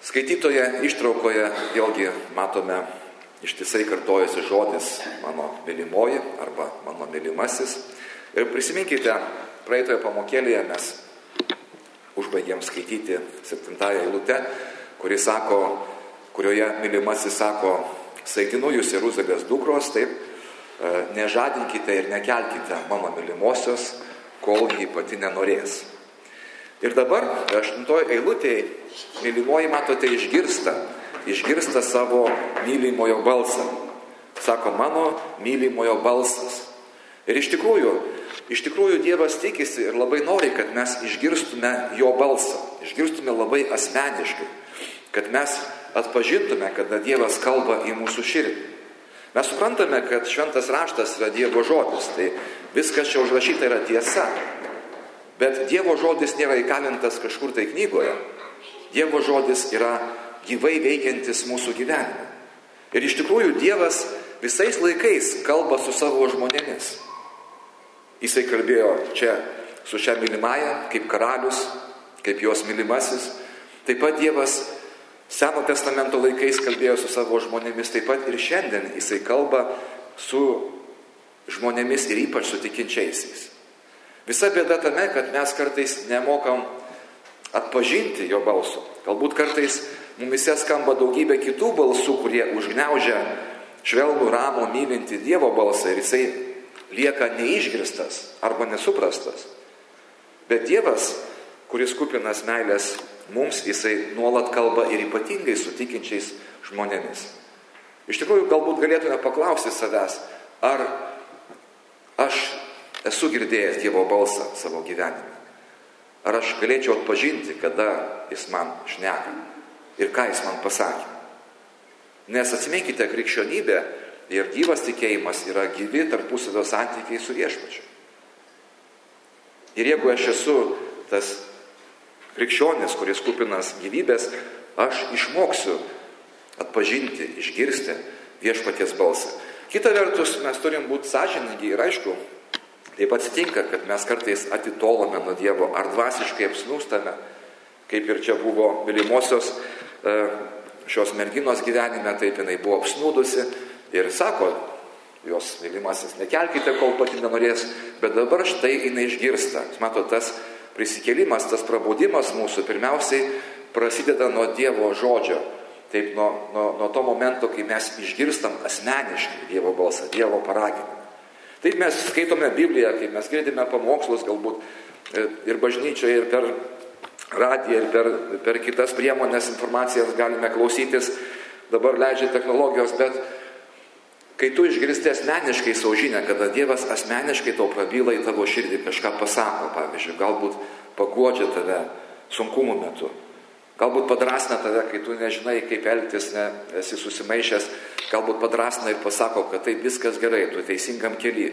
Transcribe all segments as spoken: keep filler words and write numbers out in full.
Skaitytoje ištraukoje vėlgi matome ištisai kartojasi žodis mano mylimoji arba mano mylimasis. Ir prisiminkite, praeitoje pamokėlėje mes užbaigėm skaityti septintąją eilutę, kuri sako, kurioje mylimasis sako, saikinu jūs Jeruzalės dukros, taip, nežadinkite ir nekelkite mano mylimosios, kol ji pati nenorės. Ir dabar, aštuntoje eilutėje, mylimoji, matote, išgirsta, išgirsta savo mylimojo balsą. Sako, mano mylimojo balsas. Ir iš tikrųjų, iš tikrųjų Dievas tikisi ir labai nori, kad mes išgirstume jo balsą, išgirstume labai asmeniškai, kad mes atpažintume, kada Dievas kalba į mūsų širdį. Mes suprantame, kad šventas raštas yra Dievo žodis, tai viskas čia užrašyta yra tiesa. Bet Dievo žodis nėra įkalintas kažkur tai knygoje. Dievo žodis yra gyvai veikiantis mūsų gyvenime. Ir iš tikrųjų Dievas visais laikais kalba su savo žmonėmis. Jisai kalbėjo čia su šia mylimąja, kaip karalius, kaip jos mylimasis. Taip pat Dievas Seno testamento laikais kalbėjo su savo žmonėmis, taip pat ir šiandien jisai kalba su žmonėmis ir ypač su tikinčiaisiais. Visa bėda tame, kad mes kartais nemokam atpažinti jo balso. Galbūt kartais mumise skamba daugybė kitų balsų, kurie užgniaužia švelnų, ramų, mylintį Dievo balsą ir jisai lieka neišgirstas arba nesuprastas. Bet Dievas, kuris kupinas meilės mums, jisai nuolat kalba ir ypatingai su tikinčiais žmonėmis. Iš tikrųjų, galbūt galėtume paklausti savęs, ar aš esu girdėjęs Dievo balsą savo gyvenime. Ar aš galėčiau atpažinti, kada jis man šneka ir ką jis man pasakė. Nes atsiminkite, krikščionybė ir gyvas tikėjimas yra gyvi tarpusavio santykiai su Viešpačiu. Ir jeigu aš esu tas krikščionis, kuris kupinas gyvybės, aš išmoksiu atpažinti, išgirsti Viešpaties balsą. Kita vertus, mes turim būti sąžiningi ir aišku, taip atsitinka, kad mes kartais atitolome nuo Dievo ar dvasiškai apsnūstame, kaip ir čia buvo mylimosios šios merginos gyvenime, taip jinai buvo apsnūdusi ir sako, jos mylimasis, nekelkite, kol pati nenorės, bet dabar štai jinai išgirsta. Jūs mato, tas prisikėlimas, tas prabudimas mūsų pirmiausiai prasideda nuo Dievo žodžio. Taip, nuo, nuo, nuo to momento, kai mes išgirstam asmeniškai Dievo balsą, Dievo paraginimą. Taip mes skaitome Bibliją, kai mes girdime pamokslus galbūt ir bažnyčioje, ir per radiją, ir per, per kitas priemonės informacijas galime klausytis, dabar leidžia technologijos, bet kai tu išgirsti asmeniškai savo žinią, kada Dievas asmeniškai tau prabyla į tavo širdį, kažką pasako, pavyzdžiui, galbūt paguodžia tave sunkumų metu, galbūt padrasina tave, kai tu nežinai, kaip elgtis, ne, esi susimaišęs, galbūt padrasina ir pasako, kad taip viskas gerai, tu teisingam kely.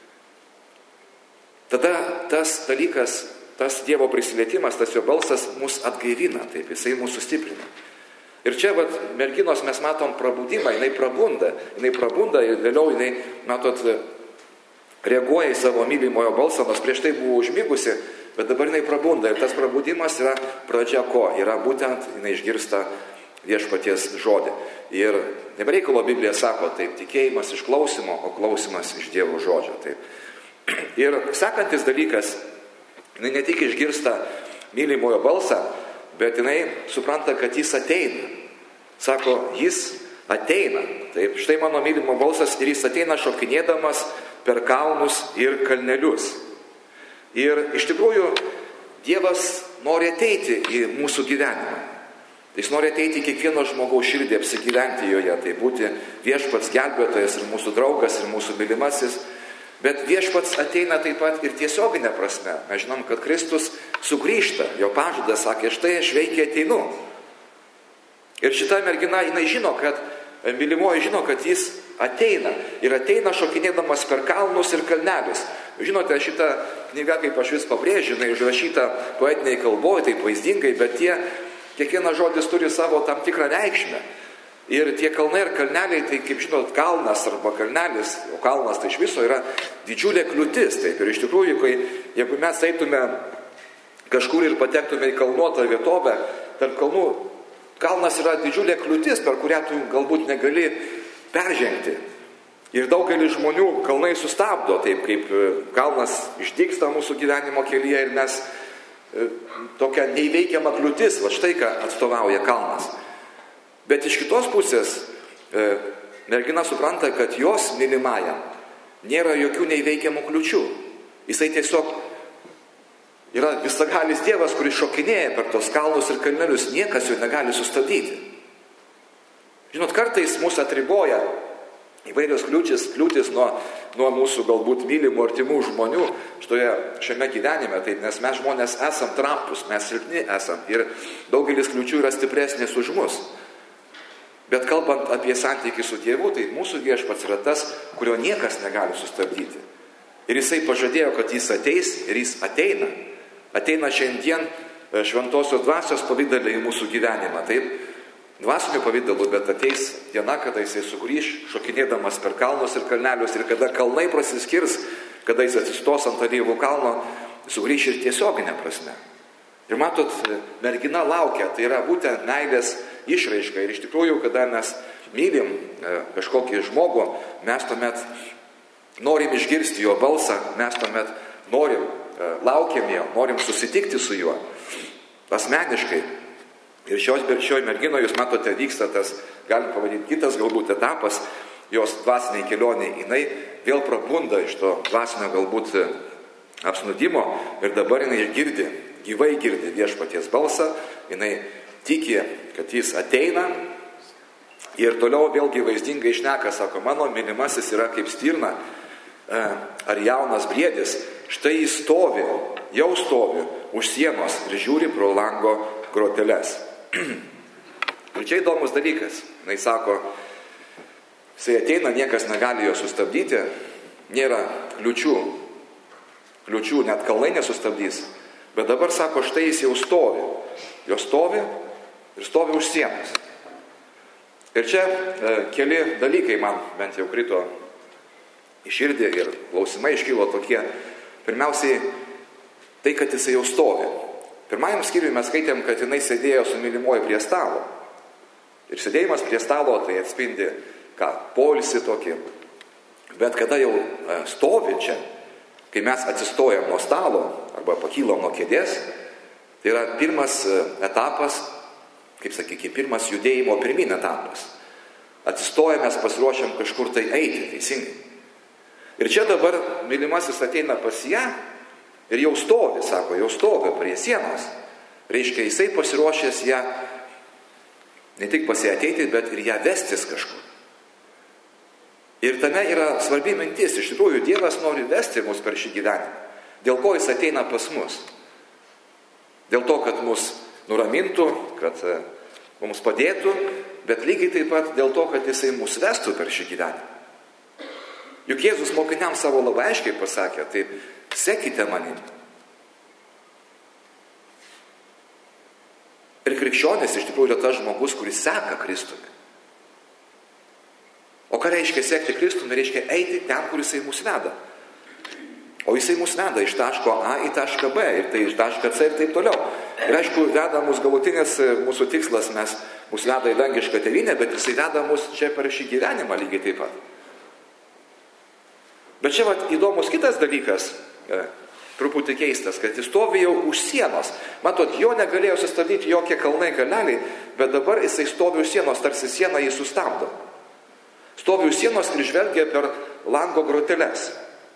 Tada tas dalykas, tas Dievo prisilietimas, tas jo balsas mus atgaivina, taip, jisai mūsų stiprina. Ir čia, vat, merginos, mes matom prabudimą, jinai prabunda, jinai prabunda ir vėliau jinai, matot, reaguoja į savo mylimojo balsą, nors prieš tai buvo užmigusi, bet dabar jinai prabunda ir tas prabudimas yra pradžia ko? Yra būtent, jinai išgirsta Viešpaties žodį. Ir nebereikalo Biblija sako, taip, tikėjimas iš klausimo, o klausimas iš Dievo žodžio. Taip. Ir sekantis dalykas, jinai ne tik išgirsta mylimojo balsą, bet jinai supranta, kad jis ateina. Sako, jis ateina. Taip, štai mano mylimo balsas ir jis ateina šokinėdamas per kalnus ir kalnelius. Ir iš tikrųjų Dievas nori ateiti į mūsų gyvenimą. Jis nori ateiti į kiekvieno žmogaus širdį, apsigyventi joje. Tai būti Viešpats gelbėtojas ir mūsų draugas ir mūsų mylimasis. Bet Viešpats ateina taip pat ir tiesioginė prasme. Mes žinom, kad Kristus sugrįžta. Jo pažadas sakė, štai aš veikiai ateinu. Ir šita mergina, jinai žino, kad, mylimoji žino, kad jis ateina. Ir ateina šokinėdamas per kalnus ir kalnelius. Žinote, šita knyga, kaip aš vis pabrėžiu, jinai užrašyta poetiniai kalboje, taip vaizdingai, bet tie, kiekvienas žodis turi savo tam tikrą reikšmę. Ir tie kalnai ir kalneliai, tai kaip žinot, kalnas arba kalnelis, o kalnas tai iš viso yra didžiulė kliūtis. Taip, ir iš tikrųjų, kai, jeigu mes eitume kažkur ir patektume į kalnuotą vietovę, tarp kalnų kalnas yra didžiulė kliūtis, per kurią tu galbūt negali peržengti. Ir daugelis žmonių kalnai sustabdo, taip kaip kalnas išdygsta mūsų gyvenimo kelyje ir mes tokia neįveikiama kliūtis, va štai ką atstovauja kalnas. Bet iš kitos pusės mergina supranta, kad jos mylimajam nėra jokių neįveikiamų kliūčių. Jisai tiesiog yra visagalis Dievas, kuris šokinėja per tos kalnus ir kalnelius, niekas jo negali sustabdyti. Žinot, kartais mūsų atriboja įvairios kliūtis, kliūtis nuo, nuo mūsų galbūt mylimų artimų žmonių šitoje, šiame gyvenime, tai, nes mes žmonės esam trapus, mes silpni esam ir daugelis kliūčių yra stipresnės už mus. Bet kalbant apie santykį su Dievu, tai mūsų viešpats yra tas, kurio niekas negali sustabdyti. Ir jisai pažadėjo, kad jis ateis ir jis ateina. Ateina šiandien šventosios dvasios pavidale į mūsų gyvenimą. Taip, dvasinių pavydalų, bet ateis diena, kada jisai sugrįš, šokinėdamas per kalnus ir kalnelius, ir kada kalnai prasiskirs, kada jis atsistos ant alyvų kalno, sugrįš ir tiesioginė prasme. Ir matot, mergina laukia, tai yra būtent meilės išraiška. Ir iš tikrųjų, kada mes mylim kažkokį žmogų, mes tuomet norim išgirsti jo balsą, mes tuomet norim, laukiam jo, norim susitikti su juo asmeniškai. Ir šios šioje merginoje, jūs matote, vyksta tas, galim pavadinti, kitas galbūt etapas, jos dvasiniai kelioniai, jinai vėl prabunda iš to dvasinio galbūt apsnudimo ir dabar jinai girdi, gyvai girdi viešpaties balsą, jinai tiki, kad jis ateina ir toliau vėlgi vaizdingai šneka, sako, mano mylimasis yra kaip stirna ar jaunas briedis, štai jis stovi, jau stovi už sienos ir žiūri pro lango groteles. Ir čia įdomus dalykas. Jis sako, jisai ateina, niekas negali jo sustabdyti, nėra kliūčių, kliūčių net kalnai nesustabdys, bet dabar sako, štai jis jau stovi, jo stovi ir stovi už sienos. Ir čia e, keli dalykai man bent jau krito į širdį ir klausimai iškilo tokie. Pirmiausiai, tai, kad jisai jau stovi. Pirmajam skyriui mes skaitėm, kad jinai sėdėjo su mylimuoju prie stalo. Ir sėdėjimas prie stalo tai atspindi, ką, poilsį tokį. Bet kada jau stovi čia, kai mes atsistojam nuo stalo arba pakylam nuo kėdės, tai yra pirmas etapas, kaip sakykime, pirmas judėjimo pirmin etapas. Atsistojam, mes pasiruošiam kažkur tai eiti, teisingai. Ir čia dabar mylimasis ateina pas ją, ir jau stovi, sako, jau stovi prie sienos. Reiškia, jisai pasiruošęs ją ne tik pasiateiti, bet ir ją vestis kažkur. Ir tame yra svarbi mintis. Iš tikrųjų, Dievas nori vesti mus per šį gyvenimą. Dėl ko jis ateina pas mus? Dėl to, kad mus nuramintų, kad mums padėtų, bet lygiai taip pat dėl to, kad jisai mus vestų per šį gyvenimą. Juk Jėzus mokiniams savo labai aiškiai pasakė, taip, sekite manim. Ir krikščionis iš tikrųjų yra tas žmogus, kuris seka Kristumi. O ką reiškia sekti Kristumi? Reiškia eiti ten, kur jisai mus veda. O jisai mus veda iš taško A į tašką B, ir tai iš tašką C ir taip toliau. Ir aišku, veda mus galutinės mūsų tikslas, mes mus veda į dangišką tėvynę, bet jisai veda mus čia per šį gyvenimą lygiai taip pat. Bet čia vat, įdomus kitas dalykas, e, truputį keistas, kad jis stovi jau už sienos. Matot, jo negalėjo sustabdyti jokie kalnai, kalneliai, bet dabar jisai stovi už sienos, tarsi sieną jį sustabdo. Stovi už sienos ir žvelgia per lango groteles.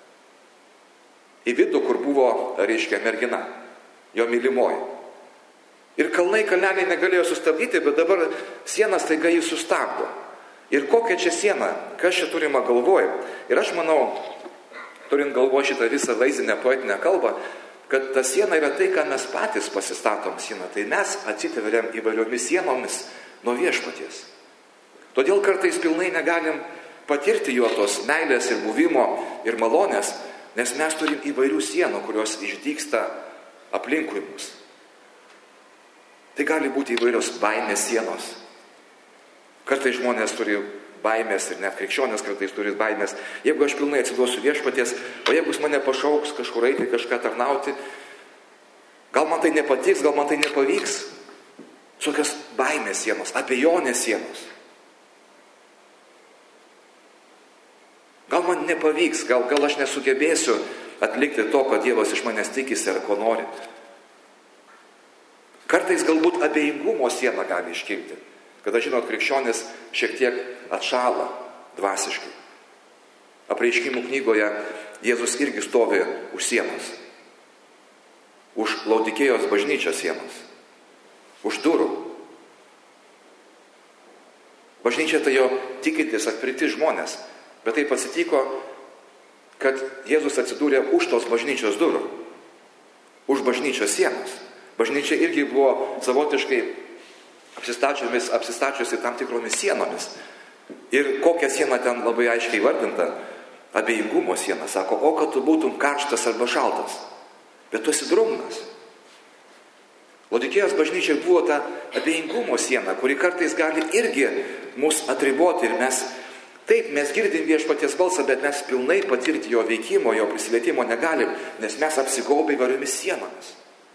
Į vidų, kur buvo, reiškia, mergina, jo mylimoji. Ir kalnai, kalneliai negalėjo sustabdyti, bet dabar sienas taiga jį sustabdo. Ir kokia čia siena, kas čia turima galvoj. Ir aš manau, turint galvo šitą visą vaizdinę poetinę kalbą, kad ta siena yra tai, ką mes patys pasistatom sieną. Tai mes atsiteveriam įvairiomis sienomis nuo viešpaties. Todėl kartais pilnai negalim patirti jo tos meilės ir buvimo ir malonės, nes mes turim įvairių sienų, kurios išdygsta aplinkui mus. Tai gali būti įvairios baimės sienos. Kartais žmonės turi baimės ir net krikščionės kartais turi baimės. Jeigu aš pilnai atsiduosiu viešpaties, o jeigu jis mane pašauks kažkur eiti, kažką tarnauti, gal man tai nepatiks, gal man tai nepavyks. tokios baimės sienos, abejonės sienos. Gal man nepavyks, gal, gal aš nesugebėsiu atlikti to, ko Dievas iš manęs tikisi ar ko nori. Kartais galbūt abejingumo siena gali iškilti. Kada, žinot, krikščionis šiek tiek atšala dvasiškai. Apreiškimų knygoje Jėzus irgi stovi už sienos. Už Laudikėjos bažnyčios sienos. Už durų. Bažnyčia tai jo tikintis, atpirkti žmonės. Bet taip atsitiko, kad Jėzus atsidūrė už tos bažnyčios durų. Už bažnyčios sienos. Bažnyčia irgi buvo savotiškai apsistačiusi tam tikromis sienomis. Ir kokia siena ten labai aiškiai vardinta? Abejingumo siena. Sako, o kad tu būtum karštas arba šaltas. Bet tu esi drungnas. Laudikėjos bažnyčiai buvo ta abejingumo siena, kuri kartais gali irgi mus atriboti ir mes, taip, mes girdim viešpaties balsą, bet mes pilnai patirti jo veikimo, jo prisilietimo negalim, nes mes apsigaubę įvairiomis sienomis.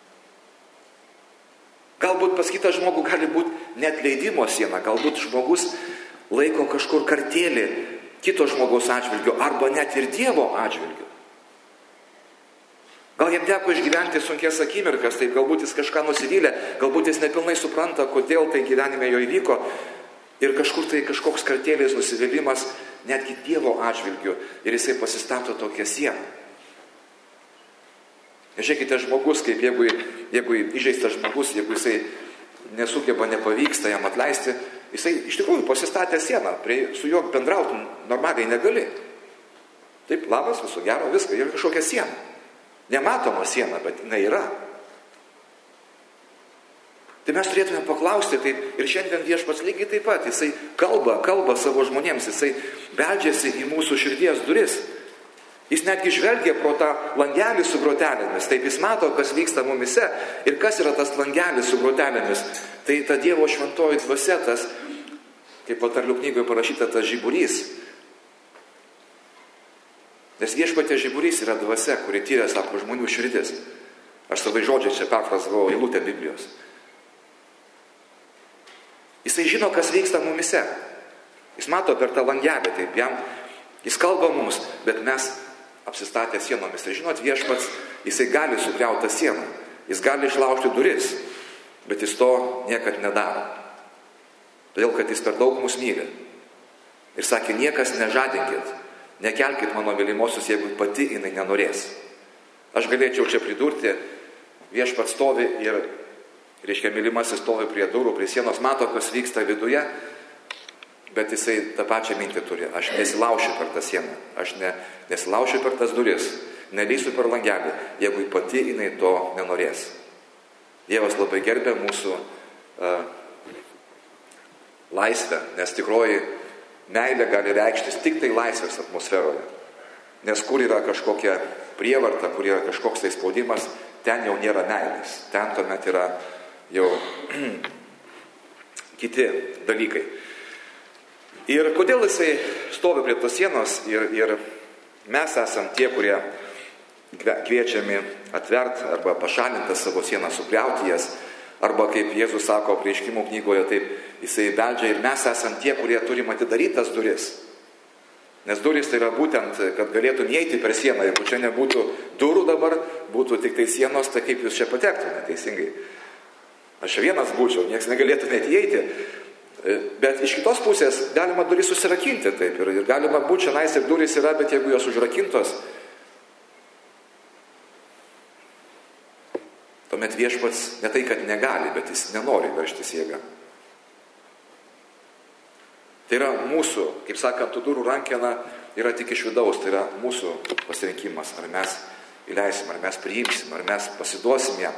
Galbūt pas kitą žmogų gali būti net leidimo siena, galbūt žmogus laiko kažkur kartėlį kito žmogaus atžvilgiu arba net ir Dievo atžvilgiu. Gal jam teko išgyventi sunkias akimirkas, tai galbūt jis kažką nusivylė, galbūt jis nepilnai supranta, kodėl tai gyvenime jo įvyko ir kažkur tai kažkoks kartėlės nusivylimas netgi Dievo atžvilgiu ir jisai pasistato tokią sieną. Žiūrėkite, žmogus, kaip jeigu, jeigu įžeistas žmogus, jeigu jisai nesugeba, nepavyksta jam atleisti, jisai iš tikrųjų pasistatė sieną, prie, su juo bendrauti normaliai negali. Taip, labas, viso gero, viską, yra kažkokia siena. Nematoma siena, bet jinai yra. Tai mes turėtume paklausti, taip, ir šiandien viešpats lygiai taip pat, jisai kalba, kalba savo žmonėms, jisai beldžiasi į mūsų širdies duris. Jis netgi žvelgia pro tą langelį su grotelėmis, taip jis mato, kas vyksta mumise ir kas yra tas langelis su grotelėmis. Tai ta Dievo šventoji dvasia, tas, kaip Patarlių knygoje parašyta, tas žiburys. Nes viešpaties žiburys yra dvasia, kuri tyria, sako, žmonių širdis. Aš savai žodžiai čia perfrazavau eilutę Biblijos. Jisai žino, kas vyksta mumise. Jis mato per tą langelį, taip jam, jis kalba mums, bet mes apsistatę sienomis. Ir žinot, viešpats, jisai gali sugriauti sieną, jis gali išlaužti duris, bet jis to niekad nedaro. Todėl, kad jis per daug mus myli. Ir sakė, niekas nežadinkit, nekelkit mano mylimosios, jeigu pati jinai nenorės. Aš galėčiau čia pridurti, viešpats stovi ir, reiškia, mylimasis stovi prie durų, prie sienos, mato, kas vyksta viduje, bet jisai tą pačią mintį turi. Aš nesilaušiu per tą sieną, aš ne, nesilaušiu per tas duris, nelysiu per langelį, jeigu pati jinai to nenorės. Dievas labai gerbė mūsų uh, laisvę, nes tikroji meilė gali reikštis tik tai laisvės atmosferoje. Nes kur yra kažkokia prievarta, kur yra kažkoks tai spaudimas, ten jau nėra meilės. Ten tuomet yra jau kiti dalykai. Ir kodėl jisai stovi prie tos sienos ir, ir mes esam tie, kurie kviečiami atvert arba pašalinti savo sieną, sugriauti jas, arba kaip Jėzus sako Apreiškimų knygoje, taip jisai beldžia ir mes esam tie, kurie turim atidarytas duris. Nes durys tai yra būtent, kad galėtum įeiti per sieną. Jeigu čia nebūtų durų dabar, būtų tik tai sienos, tai kaip jūs čia patektumėte teisingai. Aš čia vienas būčiau, niekas negalėtų net įeiti. Bet iš kitos pusės galima duris susirakinti taip ir, ir galima būti čia nais ir durys yra, bet jeigu jos užrakintos, tuomet viešpats ne tai, kad negali, bet jis nenori veržtis jėgą. Tai yra mūsų, kaip sakant, tų durų rankena yra tik iš vidaus, tai yra mūsų pasirinkimas, ar mes įleisim, ar mes priimsim, ar mes pasiduosim jam.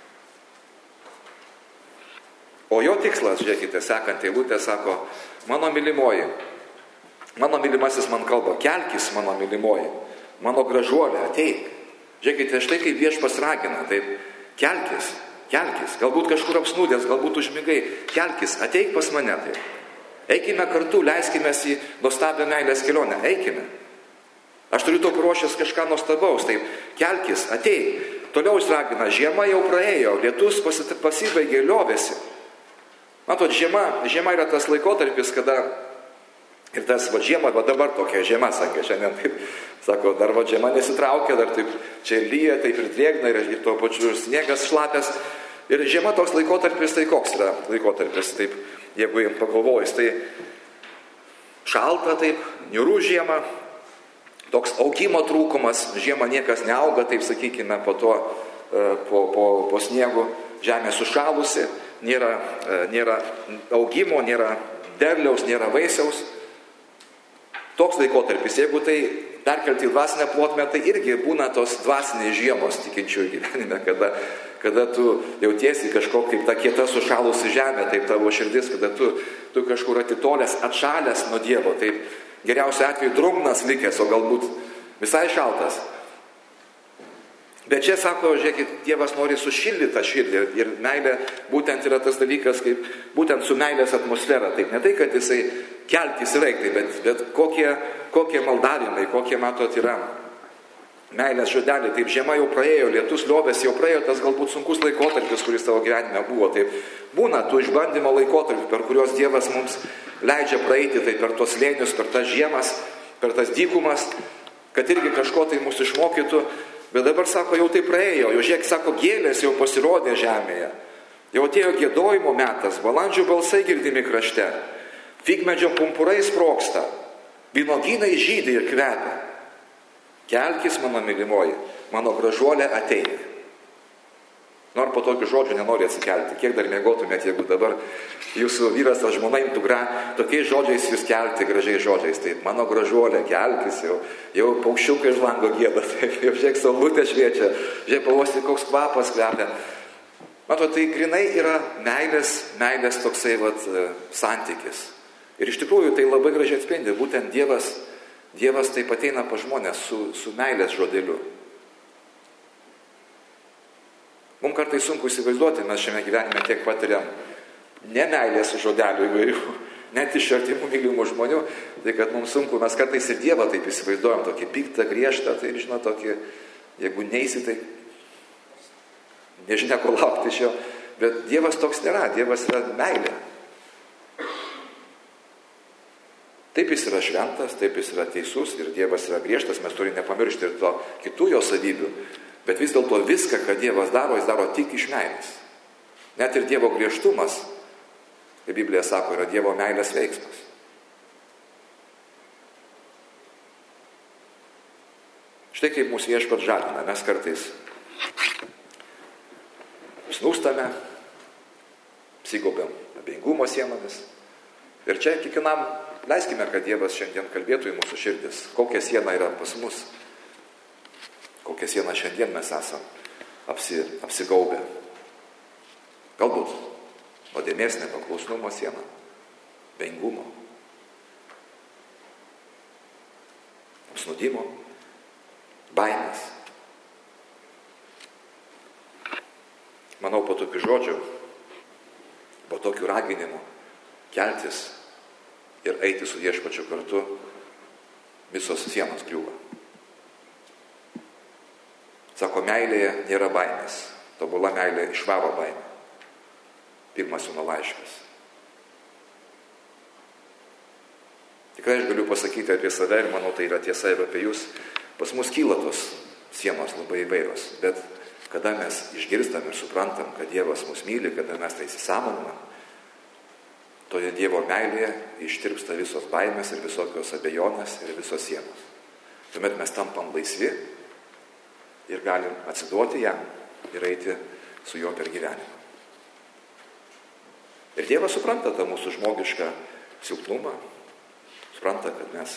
O jo tikslas, žiūrėkite, sekant eilutę, sako, mano mylimoji, mano mylimasis man kalba, kelkis mano mylimoji, mano gražuolė, ateik. Žiūrėkite, štai kaip viešpas ragina, taip, kelkis, kelkis, galbūt kažkur apsnūdęs, galbūt užmigai, kelkis, ateik pas mane, taip. Eikime kartu, leiskime į nuostabią meilės kelionę, eikime. Aš turiu to paruošęs kažką nuostabaus, taip, kelkis, ateik. Toliau jis ragina, žiema jau praėjo, lietus pasibaigė, liovėsi. Matot, žiema, žiema yra tas laikotarpis, kada ir tas va žiema, va dabar tokia žiema, sakė, šiandien taip, sako, dar va žiema nesitraukia, dar taip čia lyja, taip ir drėgna, ir, ir tuo pačiu sniegas šlapės. Ir žiema toks laikotarpis, tai koks yra laikotarpis, taip, jeigu jums pagalvojus, tai šalta, taip, niūrų žiema, toks augimo trūkumas, žiemą niekas neauga, taip sakykime, po to, po, po, po sniegu žemė sušalusi, nėra, nėra augimo, nėra derliaus, nėra vaisiaus. Toks laikotarpis, jeigu tai perkelti į dvasinę plotmę, tai irgi būna tos dvasinės žiemos tikinčiųjų gyvenime, kada, kada tu jautiesi kažko kaip ta kieta sušalusi žemė, taip tavo širdis, kada tu, tu kažkur atitolęs, atšalęs nuo Dievo, taip geriausiu atveju drungnas likęs, o galbūt visai šaltas. Bet čia sako, žiūrėkit, Dievas nori sušildyti tą širdį ir meilė būtent yra tas dalykas, kaip būtent su meilės atmosfera. Taip, ne tai, kad jisai keltis reiktai, bet, bet kokie, kokie maldavimai, kokie, matot, yra meilės žodeliai. Taip, žiema jau praėjo, lietus liovės jau praėjo, tas galbūt sunkus laikotarpis, kuris tavo gyvenime buvo. Taip, būna tų išbandymo laikotarpių, per kuriuos Dievas mums leidžia praeiti, tai per tos slėnius, per tas žiemas, per tas dykumas, kad irgi kažko tai mūsų išmokytų. Bet dabar, sako, jau tai praėjo, jau žiūrėk, sako, gėlės jau pasirodė žemėje. Jau atėjo giedojimo metas, balandžių balsai girdimi krašte, figmedžio pumpurai sproksta, vynuogynai žydi ir kvepia. Kelkis, mano mylimoji, mano gražuolė ateina. Nors po tokių žodžių nenori atsikelti. Kiek dar mėgotumėt, jeigu dabar jūsų vyras ar žmona imtų gra, tokiais žodžiais jūs kelti, gražiais žodžiais. Tai mano gražuolė, kelkis, jau, jau paukščiukai iš lango gieda, taip, jau žiūrėk, saulutė šviečia, žiūrėk, pavosti, koks kvapas kvepia. Matot, tai grinai yra meilės, meilės toksai vat, santykis. Ir iš tikrųjų tai labai gražiai atspindi, būtent Dievas, Dievas taip ateina pa žmonės su, su meilės žodeliu. Mums kartais sunku įsivaizduoti, mes šiame gyvenime tiek patiriam nemeilės žodelių įvairių, net iš artimų mylimų žmonių, tai kad mums sunku, mes kartais ir Dievą taip įsivaizduojam, tokį piktą, griežtą, tai žinot, tokį, jeigu neisi, tai nežinia, ko laukti iš jo, bet Dievas toks nėra, Dievas yra meilė. Taip jis yra šventas, taip jis yra teisus ir Dievas yra griežtas, mes turime nepamiršti ir to kitų jo savybių. Bet vis dėlto viską, ką Dievas daro, jis daro tik iš meilės. Net ir Dievo griežtumas, kaip Biblija sako, yra Dievo meilės veiksmas. Štai kaip mūsų viešpats žadina, mes kartais snūstame, apsigaubiam abejingumo sienomis. Ir čia kiekvienam leiskime, kad Dievas šiandien kalbėtų į mūsų širdis, kokia siena yra pas mus. Kokią sieną šiandien mes esam apsi, apsigaubę. Galbūt nuodėmės nepaklusnumo sieną, abejingumo, apsnūdimo, baimės. Manau, po tokių žodžių, po tokių raginimų keltis ir eiti su viešpačiu kartu, visos sienos griūva. Sako, meilėje nėra baimės. Tobula meilė išvaro baimę. Pirmas Jono laiškas. Tikrai aš galiu pasakyti apie save ir manau, tai yra tiesa ir apie jūs. Pas mus kyla tos sienos labai įvairios. Bet kada mes išgirstam ir suprantam, kad Dievas mus myli, kada mes tai įsisąmoninam, toje Dievo meilėje ištirpsta visos baimės ir visokios abejonės ir visos sienos. Tuomet mes tampam laisvi ir galim atsiduoti jam ir eiti su juo per gyvenimą. Ir Dievas supranta tą mūsų žmogišką silpnumą, supranta, kad mes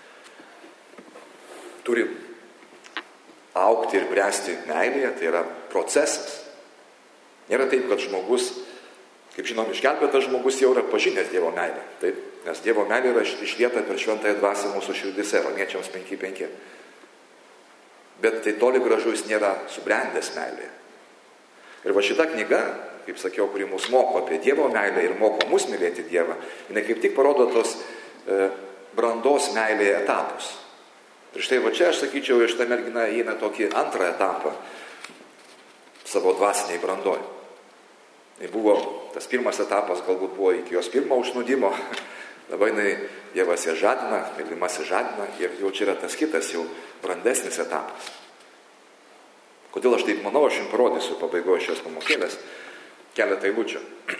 turim augti ir bręsti meilėje, tai yra procesas. Nėra taip, kad žmogus, kaip žinom, išgelbėtas žmogus jau yra pažinęs Dievo meilę. Taip, nes Dievo meilė yra išlieta per šventąją dvasią mūsų širdise, Romiečiams penki penki. Bet tai toli gražu jis nėra subrendęs meilėje. Ir va šita knyga, kaip sakiau, kuri mus moko apie Dievo meilę ir moko mus mylėti Dievą, jinai kaip tik parodo tos e, brandos meilėje etapus. Ir štai va čia, aš sakyčiau, iš tą merginą įeina tokį antrą etapą savo dvasiniai brandoj. Tai buvo tas pirmas etapas, galbūt buvo iki jos pirmo užnudimo. Dabar jinai, Dievas ją žadina, mylimasis žadina ir jau čia yra tas kitas, jau brandesnis etapas. Kodėl aš taip manau, aš jums parodysiu pabaigoje šios pamokėlės keletą eilučių.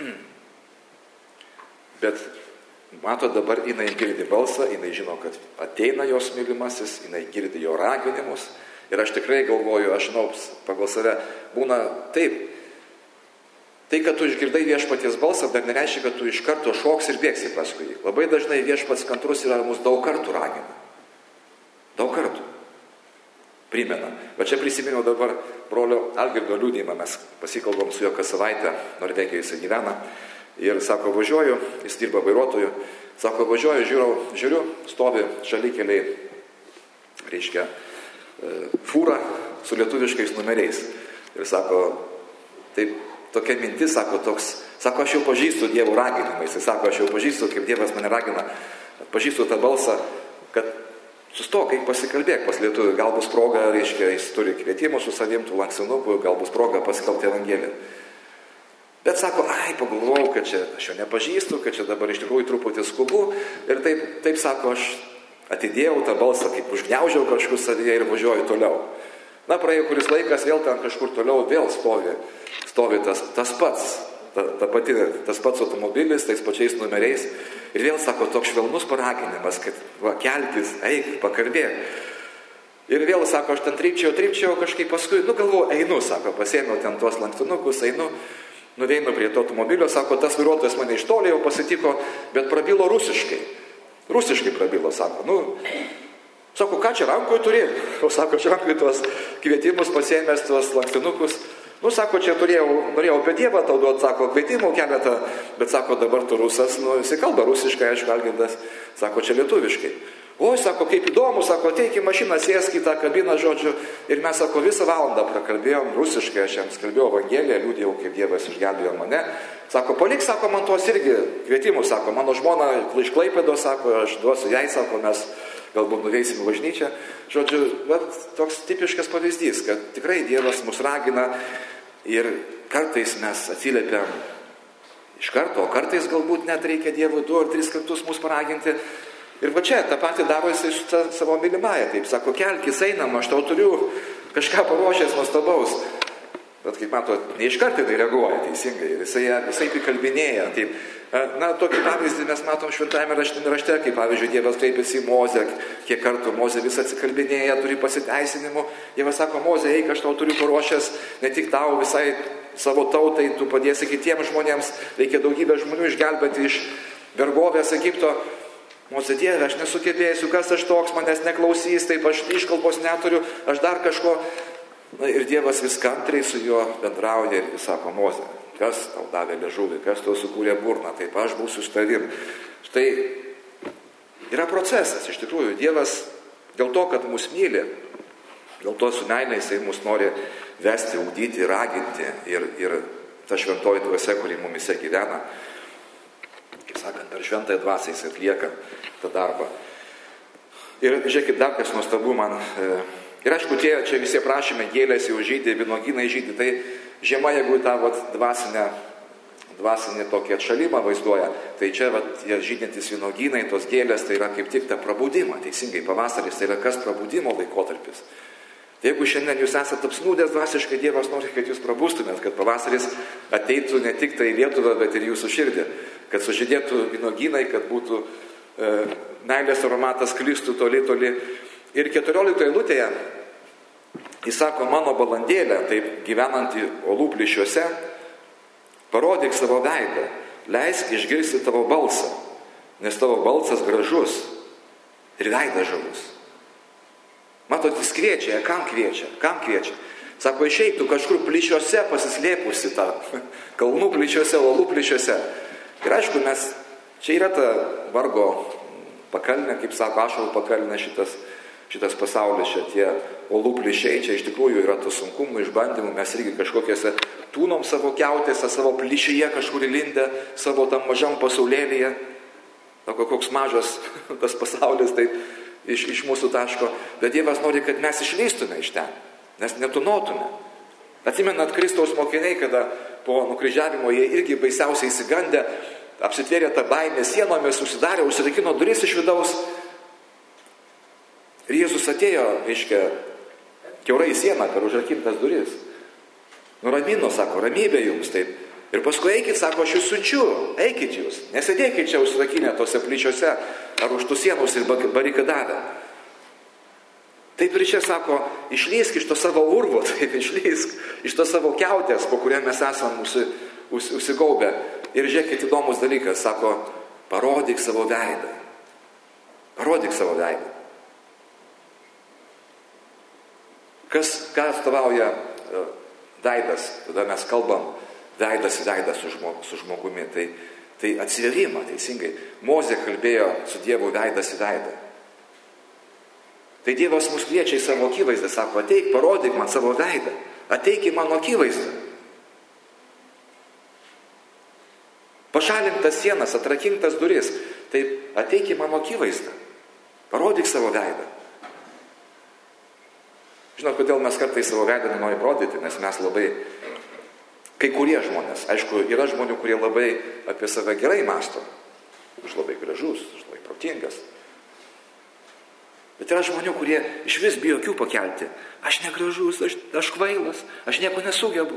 Bet mato, dabar jinai girdi balsą, jinai žino, kad ateina jos mylimasis, jinai girdi jo raginimus. Ir aš tikrai galvoju, aš žinau, pagal save būna taip. Tai, kad tu išgirdai viešpaties balsą, dar nereiškia, kad tu iš karto šoks ir bėgsi paskui jį. Labai dažnai viešpats kantrus yra mus daug kartų ragina. Daug kartų. Primena. Va čia prisiminiau dabar brolio Algirdo liudijimą, mes pasikalbam su juo kas savaitę, Norvegijoje jis gyvena. Ir sako, važiuoju, jis dirba vairuotoju, sako, važiuoju, žiūriu, žiūriu stovi šalikeliai, reiškia, fūra su lietuviškais numeriais. Ir sako, taip, tokia mintis, sako, toks, sako, aš jau pažįstu Dievo raginimą, jis sako, aš jau pažįstu, kaip Dievas mane ragina, pažįstu tą balsą, kad sustok, kaip pasikalbėk pas lietuvį, gal bus proga, reiškia, jis turi kvietimų su savim, tų lanksinukų, gal bus proga paskelbti Evangeliją. Bet sako, ai, pagalvojau, kad čia aš jo nepažįstu, kad čia dabar iš tikrųjų truputį skubu. Ir taip, taip sako, aš atidėjau tą balsą, kaip užgniaužiau kažkur savyje ir važiuoju toliau. Na, praėjo kuris laikas, vėl ten kažkur toliau, vėl stovi, stovi tas, tas pats, ta, ta pati, tas pats automobilis, tais pačiais numeriais. Ir vėl sako, toks švelnus paraginimas, kad va, kelkis, eik, pakalbėk. Ir vėl sako, aš ten trypčiau, trypčiau kažkaip paskui, nu galvoju, einu, sako, pasėmiau ten tuos lankstinukus, einu. Nuveinu prie to automobilio, sako, tas vairuotojas mane iš toli jau pasitiko, bet prabilo rusiškai. Rusiškai prabilo, sako, nu, sako, ką čia rankoje turi? O sako, čia rankoje tuos kvietimus pasėmęs, tuos lankstinukus. Nu, sako, čia turėjau, norėjau apie Dievą tau duoti, sako, kvietimų keletą, bet sako, dabar tu rusas, nu, jis kalba rusiškai, aišku, Algirdas, sako, čia lietuviškai. O, sako, kaip įdomu, sako, ateik į mašiną, sėsk į tą kabiną, žodžiu, ir mes, sako, visą valandą prakalbėjom rusiškai, aš jiems kalbėjau Evangeliją, liudijau, kaip Dievas išgelbėjo mane. Sako, palik, sako, man tuos irgi kvietimus, sako, mano žmona iš Klaipėdos, sako, aš duosiu jai, sako, mes galbūt nuveisim bažnyčią. Žodžiu, bet toks tipiškas pavyzdys, kad tikrai Dievas mus ragina ir kartais mes atsiliepiam iš karto, o kartais galbūt net reikia Dievui du ar tris kartus mus paraginti. Ir va čia, tą patį daro jisai su ta, savo mylimąja, taip sako, kelkis, einam, aš tau turiu kažką paruošęs nuostabaus. Bet kaip matot, ne iš karto tai reaguoja teisingai, ir jisai, jisai įkalbinėja. Taip. Na, tokį pavyzdį mes matom šventajame rašte, rašte, kaip pavyzdžiui, Dievas kreipėsi į Mozę, kiek kartų Mozė vis atsikalbinėja, turi pasiteisinimų. Dievas sako, Mozė, eik, aš tau turiu paruošęs ne tik tau, visai savo tautai, tu padėsi kitiems žmonėms, reikia daugybę žmonių išgelbėti iš vergovės Egipto. Mozė, Dieve, aš nesugebėsiu, kas aš toks, manęs neklausys, taip aš iškalbos neturiu, aš dar kažko. Na, ir Dievas vis kantriai su juo bendrauja ir jis sako, Mozė, kas tau davė liežuvį, kas tau sukūrė burną, taip aš būsiu su tavim. Štai yra procesas, iš tikrųjų, Dievas dėl to, kad mus myli, dėl to su meile jisai mus nori vesti, ugdyti, raginti ir, ir ta šventoji dvasia, kuri mumise gyvena, kaip sakant, per šventąją dvasią jis atlieka tą darbą. Ir žiūrėkit, dar kas nuostabu man. Ir aišku, tie čia visi prašymai, gėlės jau žydi, vynuogynai žydi, tai žiema, jeigu tą vat, dvasinę, dvasinį tokį atšalimą vaizduoja, tai čia vat, žydintis vynuogynai, tos gėlės, tai yra kaip tik tą prabudimą, teisingai, pavasaris, tai yra kas prabudimo laikotarpis. Tai jeigu šiandien jūs esate apsnūdęs dvasiškai, Dievas nori, kad jūs prabūstumėt, kad pavasaris ateitų ne tik tai į Lietuvą, bet ir jūsų širdį, kad sužydėtų vynuogynai, kad būtų e, meilės aromatas sklistų toli, toli. Ir keturioliktoje eilutėje jis sako, mano balandėlė, taip gyvenantį olų plyšiuose, parodyk savo veidą, leisk išgirsti tavo balsą, nes tavo balsas gražus ir veidas žavus. Matot, jis kviečia, kam kviečia, kam kviečia. Sako, išeitų kažkur plyšiuose pasislėpusi tą kalnų plyšiuose, olų plyšiuose. Ir aišku, mes, čia yra ta vargo pakalnė, kaip sako, ašarų pakalnė šitas, šitas pasaulis, čia tie olų plyšiai, čia iš tikrųjų yra tų sunkumų, išbandymų, mes irgi kažkokiose tūnom savo kiautėse, savo plyšyje kažkur įlindę, savo tam mažam pasaulėlyje. Sako, koks mažas tas pasaulis, tai iš, iš mūsų taško. Bet Dievas nori, kad mes išleistume iš ten, nes netūnotume. Atsimenat, Kristaus mokiniai, kada po nukryžiavimo jie irgi baisiausiai įsigandę, apsitvėrė tą baimę sienomis, užsidarė, užsirakino duris iš vidaus. Ir Jėzus atėjo, reiškia, kiaurai į sieną per užrakintas duris. Nuramino, sako, ramybė jums, taip. Ir paskui eikit, sako, aš jūs siunčiu, eikit jūs, nesėdėkit čia užsirakinę tose plyčiuose ar už tų sienos ir barikadavę. Taip ir čia, sako, išlysk iš to savo urvo, taip išlysk iš to savo kiautės, po kurią mes esam užsi, užs, užsigaubę. Ir žiūrėkit, įdomus dalykas, sako, parodyk savo veidą. Parodyk savo veidą. Kas, ką atstovauja veidas, tada mes kalbam veidas į veidą su, žmog, su žmogumi. Tai, tai atsivėrimą, teisingai. Mozė kalbėjo su Dievu veidas į veidą. Tai Dievas mus kviečia į savo akivaizdą, sako, ateik, parodyk man savo veidą, ateik į mano akivaizdą. Pašalink tas sienas, atrakink tas duris, taip ateik į mano akivaizdą, parodyk savo veidą. Žinot, kodėl mes kartais savo veidą nenorim rodyti, nes mes labai, kai kurie žmonės, aišku, yra žmonių, kurie labai apie save gerai mąsto, aš labai gražus, aš labai protingas. Bet yra žmonių, kurie iš vis bijo akių pakelti. Aš negražus, aš, aš kvailas, aš nieko nesugebu.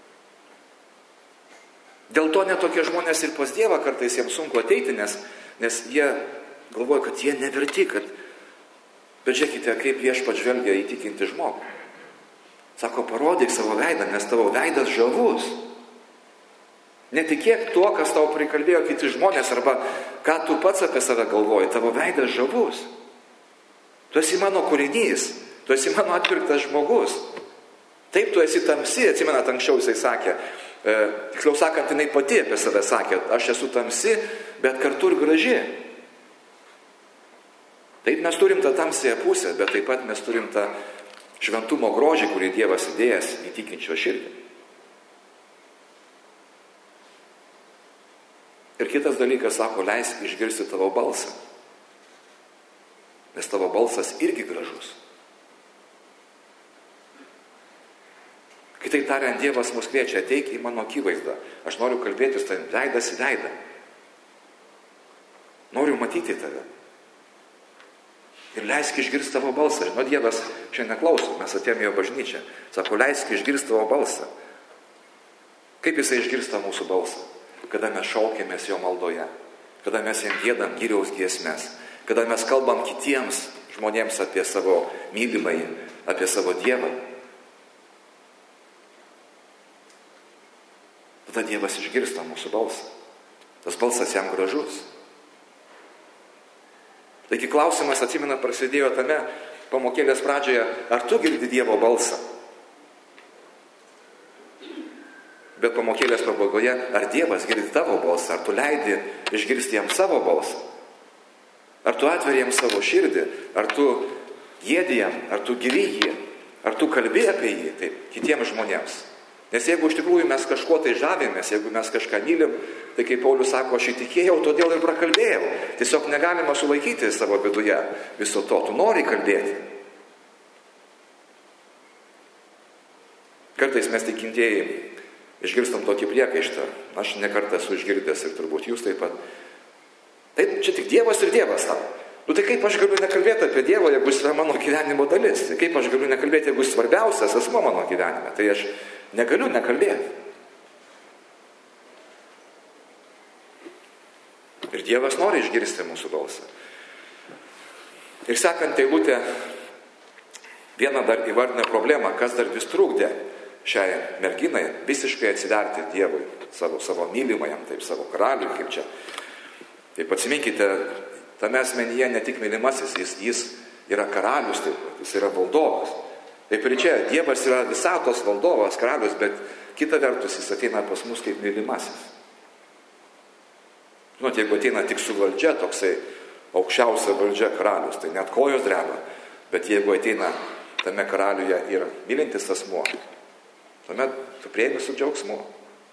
Dėl to netokie žmonės ir pas Dievą kartais jiems sunku ateiti, nes, nes jie galvoja, kad jie neverti, kad... Bet žiūrėkite, kaip Viešpats žvelgia įtikinti žmogų. Sako, parodyk savo veidą, nes tavo veidas žavus. Netikėk tuo, kas tau prikalbėjo kiti žmonės, arba ką tu pats apie save galvoji, tavo veidas žavus. Tu esi mano kūrinys, tu esi mano atpirktas žmogus. Taip, tu esi tamsi, atsimenat, anksčiau jisai sakė, e, tiksliau sakant, jinai pati apie save sakė, aš esu tamsi, bet kartu ir graži. Taip, mes turim tą tamsąją pusę, bet taip pat mes turim tą šventumo grožį, kurį Dievas įdėjęs į tikinčio širdį. Ir kitas dalykas, sako, leisk išgirsti tavo balsą. Nes tavo balsas irgi gražus. Kitaip tariant, Dievas mus kviečia, ateik į mano akivaizdą. Aš noriu kalbėtis tavim veidas į veidą. Noriu matyti tave. Ir leisk išgirsti tavo balsą. Žinot, Dievas šiandien klauso, mes atėjome jo bažnyčią. Sako, leisk išgirsti tavo balsą. Kaip jisai išgirsta mūsų balsą? Kada mes šaukėmės jo maldoje. Kada mes jam giedam gyriaus giesmes. Kada mes kalbam kitiems žmonėms apie savo mylimąjį, apie savo Dievą. Tada Dievas išgirsta mūsų balsą. Tas balsas jam gražus. Taigi klausimas, atsimena, prasidėjo tame pamokėlės pradžioje, ar tu girdi Dievo balsą? Bet pamokėlės pabaigoje, ar Dievas girdi tavo balsą, ar tu leidi išgirsti jam savo balsą? Ar tu atveri jam savo širdį, ar tu giedi jam, ar tu gyri jį, ar tu kalbi apie jį, taip, kitiems žmonėms. Nes jeigu iš tikrųjų mes kažkuo tai žavėmės, jeigu mes kažką mylim, tai kaip Paulius sako, aš įtikėjau, todėl ir prakalbėjau. Tiesiog negalima sulaikyti savo viduje viso to, tu nori kalbėti. Kartais mes tikintieji išgirstam tokį priekaištą, aš nekartą esu išgirdęs ir turbūt jūs taip pat. Tai čia tik Dievas ir Dievas tau. Nu tai kaip aš galiu nekalbėti apie Dievą, jeigu jis yra mano gyvenimo dalis? Tai kaip aš galiu nekalbėti, jeigu jis svarbiausias asmuo mano gyvenime? Tai aš negaliu nekalbėti. Ir Dievas nori išgirsti mūsų balsą. Ir sekant eilutę, vieną dar įvardinę problemą, kas dar vis trukdė šiai merginai visiškai atsiverti Dievui, savo, savo mylimajam, taip, savo karaliui, kaip čia. Taip atsiminkite, tame asmenyje ne tik mylimasis, jis, jis yra karalius, taip, jis yra valdovas. Taip ir čia, Dievas yra visatos valdovas, karalius, bet kita vertus jis ateina pas mus kaip mylimasis. Žinot, jeigu ateina tik su valdžia, toksai aukščiausia valdžia karalius, tai net kojos dreba, bet jeigu ateina tame karaliuje ir mylintis asmuo, tuomet tu prieimi su džiaugsmu.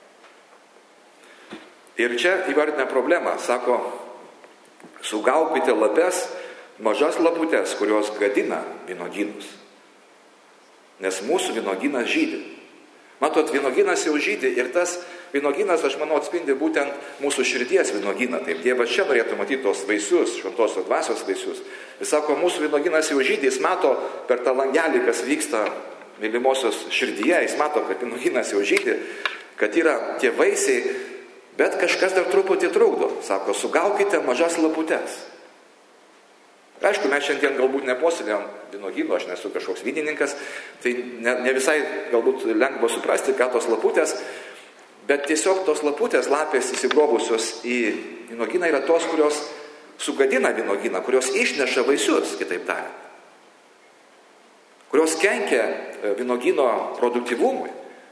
Ir čia įvardinę problemą, sako, sugaupite lapes, mažas laputes, kurios gadina vynogynus. Nes mūsų vynogynas žydi. Matot, vynuogynas jau žydi ir tas vynuogynas, aš manau, atspindi būtent mūsų širdies vynuogyną. Taip, Dievas čia norėtų matyti tos vaisius, šventosios dvasios vaisius. Jis sako, mūsų vynuogynas jau žydi, jis mato per tą langelį, kas vyksta mylimosios širdyje, jis mato, kad vynuogynas jau žydi, kad yra tie vaisiai, bet kažkas dar truputį trukdo. Sako, sugaukite mažas laputes. Aišku, mes šiandien galbūt nepuoselėjom vynuogyno, aš nesu kažkoks vynininkas, tai ne, ne visai galbūt lengva suprasti, ką tos laputės, bet tiesiog tos laputės, lapės įsigrobusios į vynuogyną yra tos, kurios sugadina vynuogyną, kurios išneša vaisius, kitaip tariant, kurios kenkia vynuogyno produktyvumui.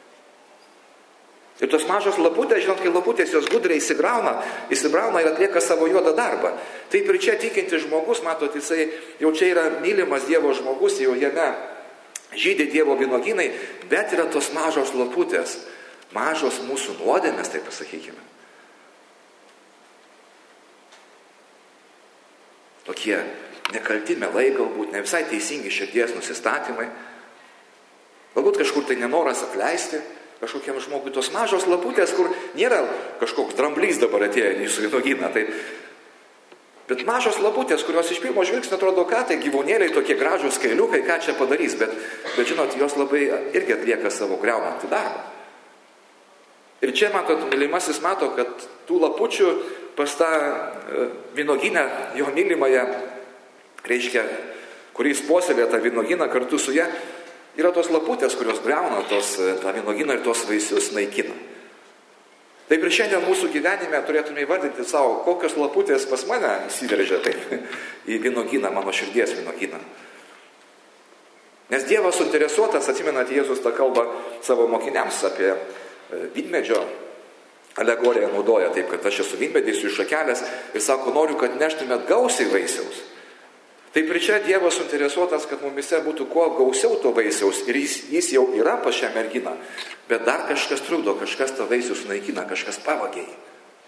Ir tos mažos laputės, žinot, kai laputės jos gudriai įsibrauna, įsibrauna ir atlieka savo juodą darbą. Taip ir čia tikintis žmogus, matot, jisai jau čia yra mylimas Dievo žmogus, jau jame žydi Dievo vynuogynai, bet yra tos mažos laputės, mažos mūsų nuodėmės, taip pasakykime. Tokie nekalti melai galbūt, ne visai teisingi širdies nusistatymai, galbūt kažkur tai nenoras atleisti kažkokiam žmogui, tos mažos laputės, kur nėra kažkoks dramblys dabar atėjo į jūsų vynuogyną, tai, bet mažos laputės, kurios iš pirmo žvilgsnio atrodo, ką tai gyvūnėliai tokie gražūs kailiukai, ką čia padarys, bet, bet žinot, jos labai irgi atlieka savo griaunantį darbą. Ir čia, matot, mylimasis mato, kad tų lapučių pas tą vynuogynę, jo mylimąją, reiškia, kuris puoselėja tą vynuogyną kartu su ją, yra tos laputės, kurios griauna tos, tą vynuogyną ir tos vaisius naikina. Taip ir šiandien mūsų gyvenime turėtume įvardinti savo, kokios laputės pas mane įsiveržia taip į vynuogyną, mano širdies vynuogyną. Nes Dievas suinteresuotas, atsimenat, Jėzus tą kalbą savo mokiniams apie vynmedžio alegoriją naudoja, taip, kad aš esu vynmedis iš šakelės ir sako, noriu, kad neštumėt gausiai vaisiaus. Taip ir čia Dievas suinteresuotas, kad mumise būtų kuo gausiau to vaisiaus ir jis, jis jau yra pas šią merginą, bet dar kažkas trukdo, kažkas tą vaisių sunaikina, kažkas pavagia jį.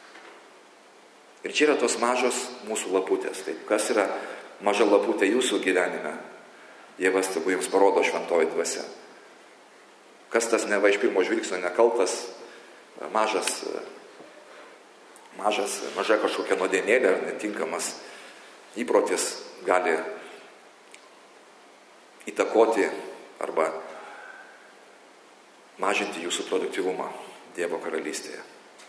Ir čia yra tos mažos mūsų laputės. Taip, kas yra maža laputė jūsų gyvenime? Dievas tegu jums parodo šventoji dvasia. Kas tas neva iš pirmo žvilgsnio nekaltas, mažas, mažas, maža kažkokia nuodėmėlė ar netinkamas įprotis gali įtakoti arba mažinti jūsų produktyvumą Dievo karalystėje.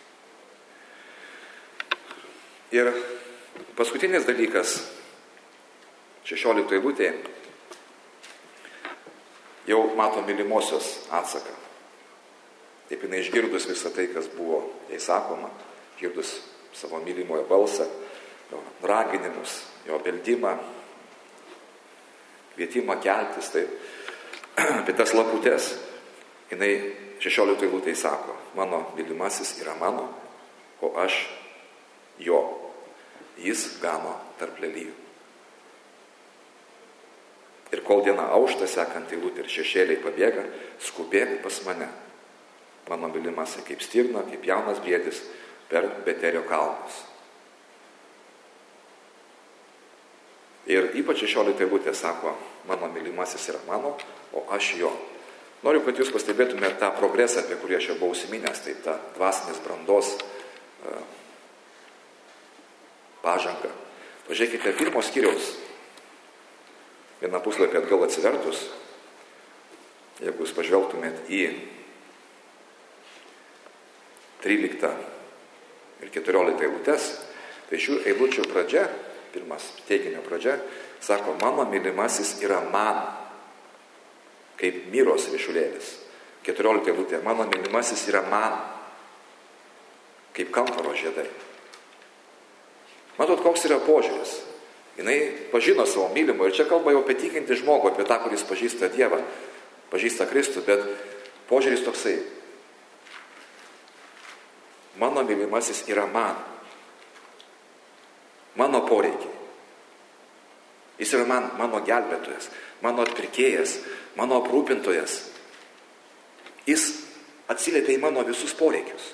Ir paskutinis dalykas, šešioliktoje eilutėje, jau mato mylimosios atsaką. Taip jinai išgirdus visą tai, kas buvo jai sakoma, išgirdus savo mylimojo balsą, jo raginimus, jo beldimą, kvietimą keltis, taip, apie tas laputes. Jinai šešioliktoje eilutėje sako, mano mylimasis yra mano, o aš jo. Jis gano tarp lelijų. Ir kol diena aušta, sekant eilutė ir šešėliai pabėga, skubėk pas mane. Mano mylimasis kaip stirna, kaip jaunas briedis per Beterio kalnus. Ir ypač šešioliktoje eilutė sako, mano mylimasis yra mano, o aš jo. Noriu, kad jūs pastebėtumėte tą progresą, apie kurį aš jau buvau užsiminęs, tai ta dvasinės brandos uh, pažanga. Pažiūrėkite, pirmo skyriaus, vieną puslapį atgal atsivertus, jeigu jūs pažvelgtumėt į tryliktą ir keturioliktą eilutes, tai šių eilučių pradžia, pirmas teiginio pradžia, sako, mano mylimasis yra man, kaip myros ryšulėlis. keturiolikta eilutė, mano mylimasis yra man, kaip kamparo žiedai. Matot, koks yra požiūris. Jinai pažino savo mylimą ir čia kalba jau apie tikintį žmogų, apie tą, kuris pažįsta Dievą, pažįsta Kristų, bet požiūris toksai. Mano mylimasis yra man. Mano poreikiai. Jis yra man, mano gelbėtojas, mano atpirkėjas, mano aprūpintojas. Jis atsiliepia į mano visus poreikius.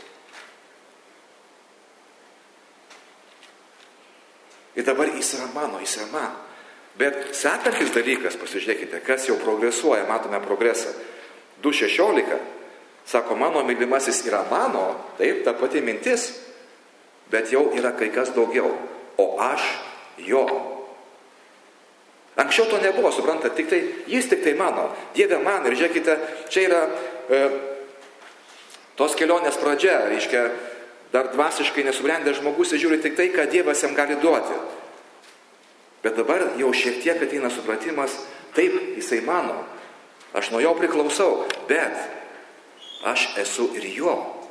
Ir dabar jis yra mano, jis yra man. Bet sekantis dalykas, pasižiūrėkite, kas jau progresuoja, matome progresą. du šešiolika, Sako, mano mylimasis yra mano, taip, ta pati mintis, bet jau yra kai kas daugiau, o aš jo. Anksčiau to nebuvo, suprantat, tik tai, jis tik tai mano, Dieve man, ir žiūrėkite, čia yra e, tos kelionės pradžia, reiškia, dar dvasiškai nesubrendęs žmogus ir žiūri tik tai, ką Dievas jam gali duoti. Bet dabar jau šiek tiek ateina supratimas, taip, jisai mano, aš nuo jo priklausau, bet aš esu ir jo.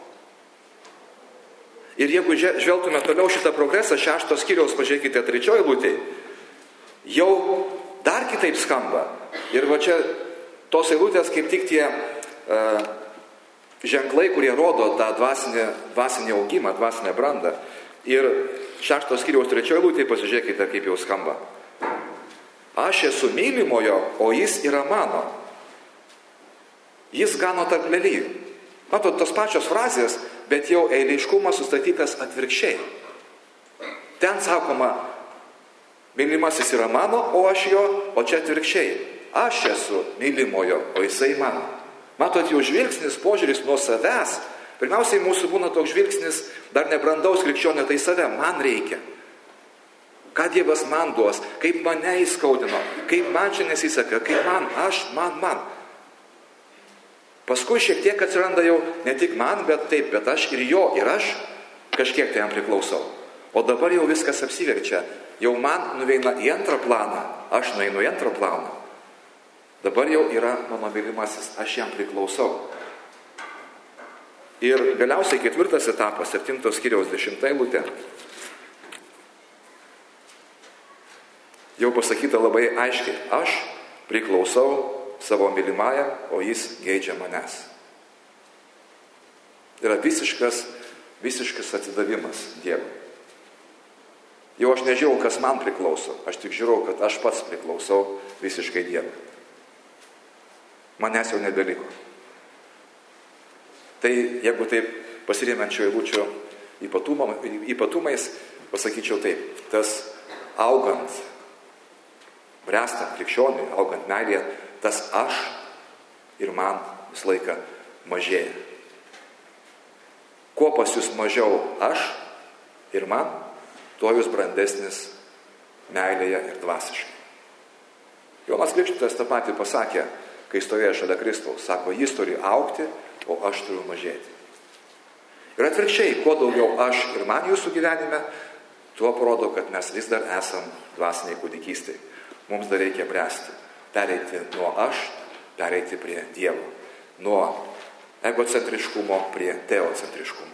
Ir jeigu žvelgtume toliau šitą progresą, šešto skyriaus, pažiūrėkite, trečioji eilutė, jau dar kitaip skamba. Ir va čia tos eilutės kaip tik tie uh, ženklai, kurie rodo tą dvasinį, dvasinį augimą, dvasinę brandą. Ir šešto skyriaus trečioji eilutė, pasižiūrėkite, kaip jau skamba. Aš esu mylimojo, o jis yra mano. Jis gano tarp lelijų. Matot, tos pačios frazės, bet jau eiliškumas sustatytas atvirkščiai. Ten sakoma, mylimasis yra mano, o aš jo, o čia atvirkščiai. Aš esu mylimojo, o jisai mano. Matot, jau žvilgsnis, požiūris nuo savęs. Pirmiausiai mūsų būna toks žvilgsnis dar nebrandaus krikščionio, tai save, man reikia. Ką Dievas man duos, kaip mane įskaudino, kaip man čia nesiseka, kaip man, aš, man, man. Paskui šiek tiek atsiranda jau ne tik man, bet taip, bet aš ir jo, ir aš kažkiek tai jam priklausau. O dabar jau viskas apsiverčia. Jau man nuveina į antrą planą, aš nueinu į antrą planą. Dabar jau yra mano mylimasis, aš jam priklausau. Ir galiausiai ketvirtas etapas, septintos skyriaus dešimta eilutė. Jau pasakyta labai aiškiai, aš priklausau savo mylimąją, o jis geidžia manęs. Yra visiškas, visiškas atsidavimas Dievui. Jau aš nežiūrėjau, kas man priklauso, aš tik žiūrėjau, kad aš pats priklausau visiškai Dievui. Manęs jau nebeliko. Tai jeigu taip pasirėmenčiau eilučių ypatumais, pasakyčiau taip, tas augant, bręstant krikščioniui, augant meilėje, tas aš ir man visą laiką mažėja. Kuo pas jūs mažiau aš ir man, tuo jūs brandesnis meilėje ir dvasiškai. Jonas Krikštytojas tą patį pasakė, kai stovėjo šalia Kristaus. Sako, jis turi augti, o aš turiu mažėti. Ir atvirkščiai, kuo daugiau aš ir man jūsų gyvenime, tuo parodo, kad mes vis dar esam dvasiniai kūdikystėj. Mums dar reikia bręsti. Pereiti nuo aš, pereiti prie Dievo. Nuo egocentriškumo prie teocentriškumo.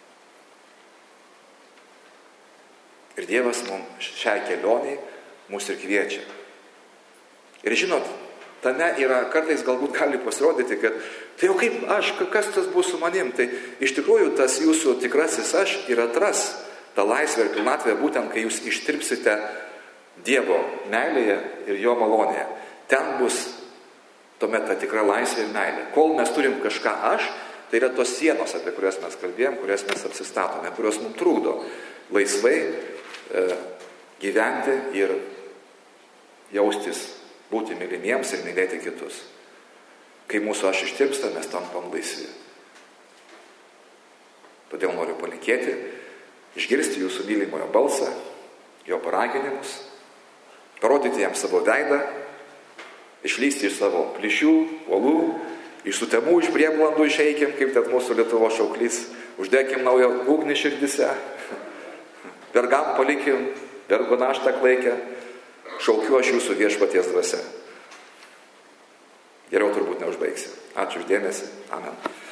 Ir Dievas mums šiai kelioniai mus ir kviečia. Ir žinot, tame yra, kartais galbūt gali pasirodyti, kad tai jau kaip aš, kas tas bus su manim. Tai iš tikrųjų tas jūsų tikrasis aš ir atras tą laisvę ir pilnatvę būtent, kai jūs ištirpsite Dievo meilėje ir jo malonėje. Ten bus tuomet ta tikra laisvė ir meilė. Kol mes turim kažką aš, tai yra tos sienos, apie kurias mes kalbėjom, kurias mes apsistatome, kurios mums trukdo laisvai e, gyventi ir jaustis, būti mylimiems ir mylėti kitus. Kai mūsų aš ištirpsta, mes tampam laisvi. Todėl noriu palinkėti, išgirsti jūsų mylimojo balsą, jo paraginimus, parodyti jam savo veidą, išlysti iš savo plyšių, uolų, iš sutemų, iš prieblandų išeikim, kaip ten mūsų Lietuvos šauklys, uždekim naują ugnį širdise, vergam palikim, vergo naštą klaikę, šaukiu aš jūsų viešpaties dvasia. Geriau turbūt neužbaigsiu. Ačiū už dėmesį. Amen.